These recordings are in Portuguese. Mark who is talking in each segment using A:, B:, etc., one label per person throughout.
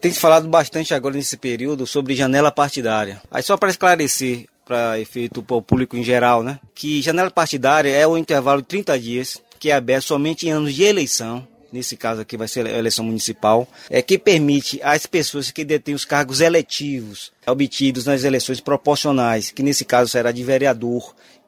A: Tem se falado bastante agora nesse período sobre janela partidária. Aí só para esclarecer para efeito para o público em geral, né, que janela partidária é o intervalo de 30 dias, que é aberto somente em anos de eleição. Nesse caso aqui vai ser a eleição municipal, que permite às pessoas que detêm os cargos eletivos obtidos nas eleições proporcionais, que nesse caso será de vereador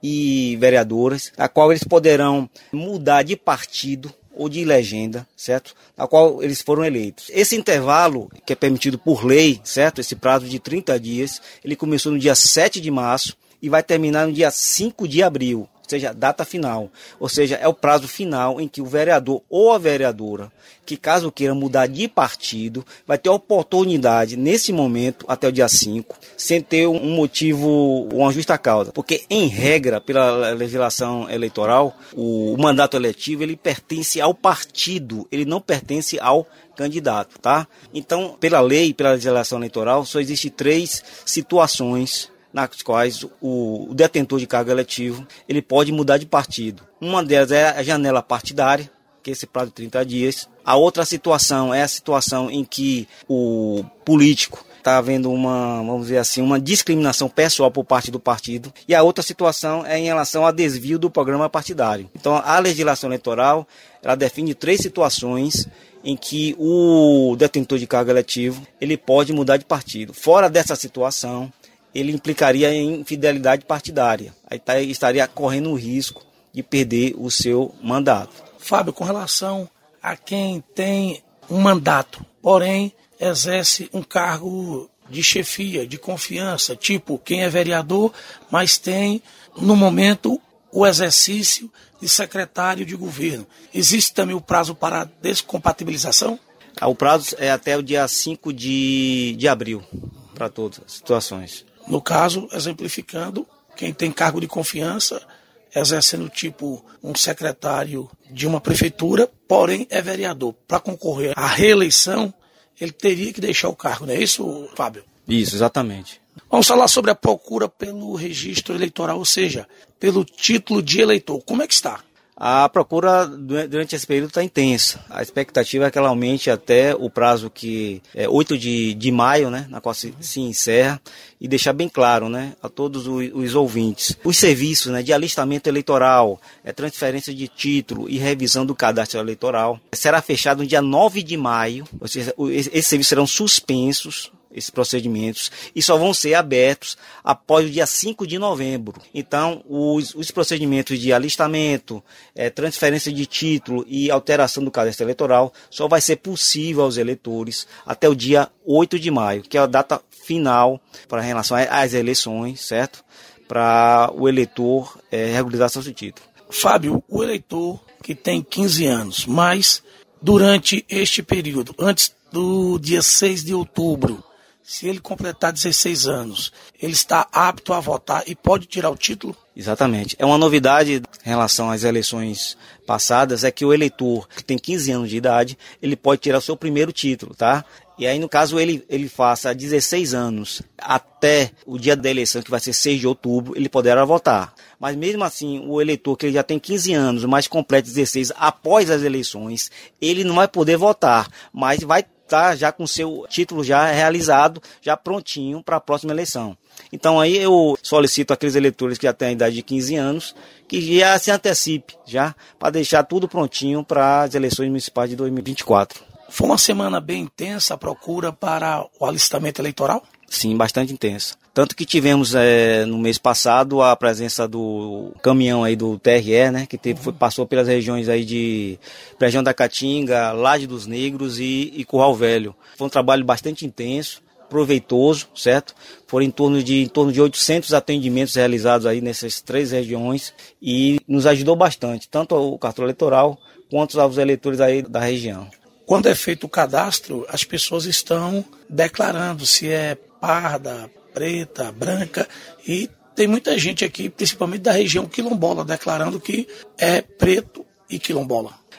A: e vereadoras, a qual eles poderão mudar de partido ou de legenda, certo? A qual eles foram eleitos. Esse intervalo, que é permitido por lei, certo? Esse prazo de 30 dias, ele começou no dia 7 de março e vai terminar no dia 5 de abril. Ou seja, data final, ou seja, é o prazo final em que o vereador ou a vereadora, que caso queira mudar de partido, vai ter a oportunidade, nesse momento, até o dia 5, sem ter um motivo, uma justa causa. Porque, em regra, pela legislação eleitoral, o mandato eletivo, ele pertence ao partido, ele não pertence ao candidato, tá? Então, pela lei, pela legislação eleitoral, só existem 3 situações nas quais o detentor de cargo eletivo ele pode mudar de partido. Uma delas é a janela partidária, que é esse prazo de 30 dias. A outra situação é a situação em que o político está havendo vamos dizer assim, uma discriminação pessoal por parte do partido. E a outra situação é em relação a desvio do programa partidário. Então, a legislação eleitoral ela define 3 situações em que o detentor de cargo eletivo ele pode mudar de partido. Fora dessa situação, ele implicaria em infidelidade partidária. Aí estaria correndo o risco de perder o seu mandato.
B: Fábio, com relação a quem tem um mandato, porém exerce um cargo de chefia, de confiança, tipo quem é vereador, mas tem, no momento, o exercício de secretário de governo. Existe também o prazo para descompatibilização?
A: O prazo é até o dia 5 de abril, para todas as situações.
B: No caso, exemplificando, quem tem cargo de confiança, exercendo tipo um secretário de uma prefeitura, porém é vereador. Para concorrer à reeleição, ele teria que deixar o cargo, não é isso, Fábio?
A: Isso, exatamente.
B: Vamos falar sobre a procura pelo registro eleitoral, ou seja, pelo título de eleitor. Como é que está?
A: A procura durante esse período está intensa. A expectativa é que ela aumente até o prazo que é 8 de maio, né, na qual se encerra, e deixar bem claro, né, a todos os ouvintes. Os serviços, né, de alistamento eleitoral, transferência de título e revisão do cadastro eleitoral será fechado no dia 9 de maio, ou seja, esses serviços serão suspensos, esses procedimentos, e só vão ser abertos após o dia 5 de novembro. Então, os procedimentos de alistamento, transferência de título e alteração do cadastro eleitoral só vai ser possível aos eleitores até o dia 8 de maio, que é a data final para relação às eleições, certo? Para o eleitor regularizar seu título.
B: Fábio, o eleitor que tem 15 anos, mas durante este período, antes do dia 6 de outubro, se ele completar 16 anos, ele está apto a votar e pode tirar o título?
A: Exatamente. É uma novidade em relação às eleições passadas, é que o eleitor que tem 15 anos de idade, ele pode tirar o seu primeiro título, tá? E aí, no caso, ele faça 16 anos até o dia da eleição, que vai ser 6 de outubro, ele poderá votar. Mas mesmo assim, o eleitor que ele já tem 15 anos, mas completa 16 após as eleições, ele não vai poder votar, mas vai estar já com seu título já realizado, já prontinho para a próxima eleição. Então aí eu solicito aqueles eleitores que já têm a idade de 15 anos, que já se antecipe, já, para deixar tudo prontinho para as eleições municipais de 2024.
B: Foi uma semana bem intensa a procura para o alistamento eleitoral?
A: Sim, bastante intensa. Tanto que tivemos no mês passado a presença do caminhão aí do TRE, né, que passou pelas regiões aí de região da Caatinga, Laje dos Negros e Curral Velho. Foi um trabalho bastante intenso, proveitoso, certo? Foram em torno de 800 atendimentos realizados aí nessas 3 regiões e nos ajudou bastante, tanto o cartório eleitoral quanto aos eleitores aí da região.
B: Quando é feito o cadastro, as pessoas estão declarando se é parda, preta, branca, e tem muita gente aqui, principalmente da região quilombola, declarando que é preto e quilombola.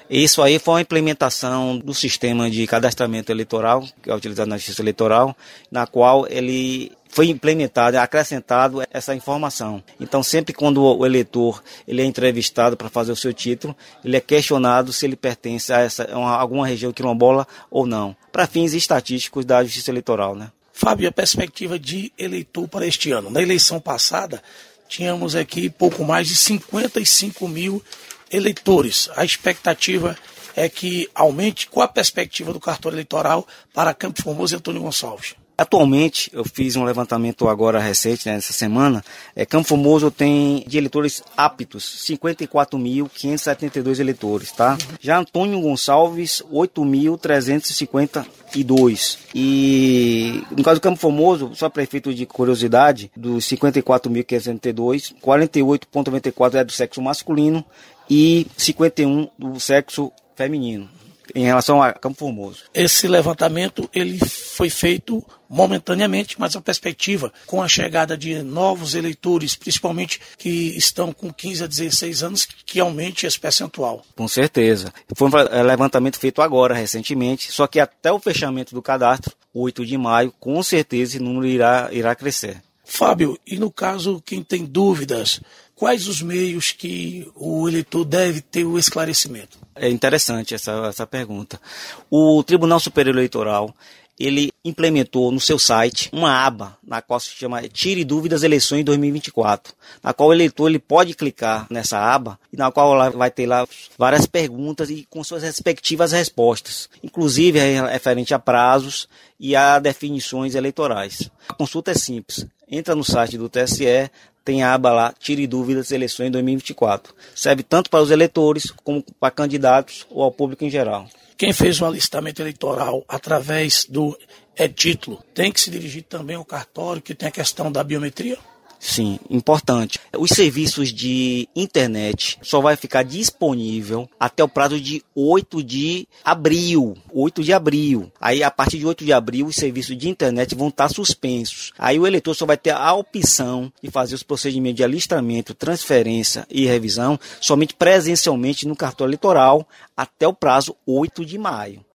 A: Isso aí foi uma implementação do sistema de cadastramento eleitoral, que é utilizado na Justiça Eleitoral, na qual ele foi implementado, acrescentado essa informação. Então, sempre quando o eleitor ele é entrevistado para fazer o seu título, ele é questionado se ele pertence a alguma região quilombola ou não, para fins estatísticos da Justiça Eleitoral, né?
B: Fábio, a perspectiva de eleitor para este ano. Na eleição passada, tínhamos aqui pouco mais de 55 mil eleitores. A expectativa é que aumente. Qual a perspectiva do cartório eleitoral para Campo Formoso e Antônio Gonçalves?
A: Atualmente, eu fiz um levantamento agora recente, nessa semana, Campo Formoso tem de eleitores aptos, 54.572 eleitores, tá? Já Antônio Gonçalves, 8.352. E no caso do Campo Formoso, só para efeito de curiosidade, dos 54.572, 48,94 é do sexo masculino e 51 do sexo feminino, em relação a Campo Formoso.
B: Esse levantamento ele foi feito momentaneamente, mas a perspectiva com a chegada de novos eleitores, principalmente que estão com 15 a 16 anos, que aumente esse percentual.
A: Com certeza. Foi um levantamento feito agora, recentemente, só que até o fechamento do cadastro, 8 de maio, com certeza esse número irá crescer.
B: Fábio, e no caso, quem tem dúvidas, quais os meios que o eleitor deve ter o esclarecimento?
A: É interessante essa pergunta. O Tribunal Superior Eleitoral, ele implementou no seu site uma aba, na qual se chama Tire Dúvidas Eleições 2024, na qual o eleitor ele pode clicar nessa aba, e na qual vai ter lá várias perguntas e com suas respectivas respostas, inclusive referente a prazos e a definições eleitorais. A consulta é simples, entra no site do TSE, tem a aba lá, Tire Dúvidas Eleições 2024. Serve tanto para os eleitores como para candidatos ou ao público em geral.
B: Quem fez o alistamento eleitoral através do e-título tem que se dirigir também ao cartório, que tem a questão da biometria?
A: Sim, importante. Os serviços de internet só vai ficar disponível até o prazo de 8 de abril. 8 de abril. Aí, a partir de 8 de abril, os serviços de internet vão estar suspensos. Aí o eleitor só vai ter a opção de fazer os procedimentos de alistamento, transferência e revisão somente presencialmente no cartório eleitoral até o prazo 8 de maio.